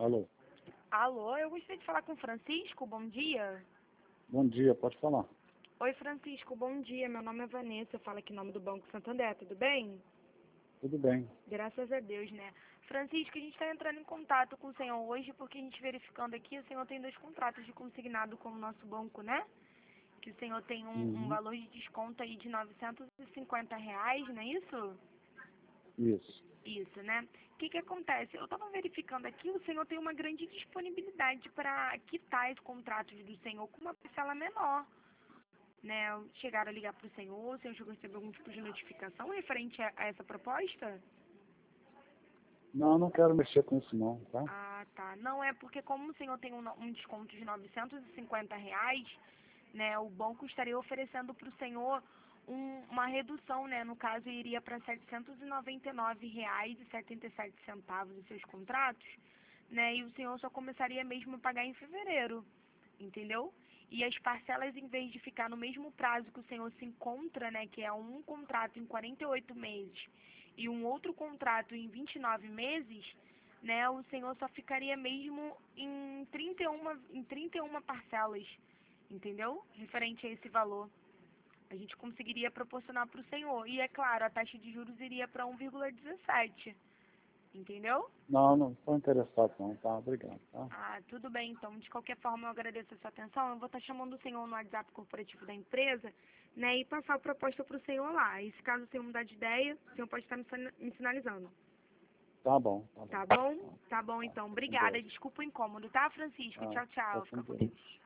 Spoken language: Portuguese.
Alô, Alô, eu gostaria de falar com o Francisco, bom dia. bom dia, pode falar. Oi, Francisco, bom dia. Meu nome é Vanessa, eu falo aqui em nome do Banco Santander, tudo bem? Tudo bem. Graças a Deus, né? Francisco, a gente está entrando em contato com o senhor hoje porque a gente verificando aqui, o senhor tem 2 contratos de consignado com o nosso banco, né? Que o senhor tem um Uhum, valor de desconto aí de R$ 950, não é isso? isso. Isso, né? O que que acontece? Eu estava verificando aqui, o senhor tem uma grande disponibilidade para quitar os contratos do senhor com uma parcela menor, né? Chegaram a ligar para o senhor chegou a receber algum tipo de notificação referente a essa proposta? Não, não quero mexer com isso não, tá? Ah, tá. Não é porque como o senhor tem um desconto de R$ 950, né? O banco estaria oferecendo para o senhor uma redução, né? No caso, iria para R$ 799,77 os seus contratos, né? E o senhor só começaria mesmo a pagar em fevereiro, entendeu? E as parcelas, em vez de ficar no mesmo prazo que o senhor se encontra, né? Que é um contrato em 48 meses e um outro contrato em 29 meses, né? O senhor só ficaria mesmo em 31 parcelas, entendeu? Referente a esse valor. A gente conseguiria proporcionar para o senhor. E é claro, a taxa de juros iria para 1,17, entendeu? Não, não estou interessado não, tá? Obrigado, tá? Ah, tudo bem, então. De qualquer forma, eu agradeço a sua atenção. Eu vou estar chamando o senhor no WhatsApp corporativo da empresa, né, e passar a proposta para o senhor lá. E se caso o senhor mudar de ideia, o senhor pode estar me sinalizando. Tá bom, tá bom. Tá bom? Tá bom, Tá, então. tá com Obrigada. Deus. Desculpa o incômodo, tá, Francisco? Ah, Tchau, tá tchau. com Fica com Deus. Deus.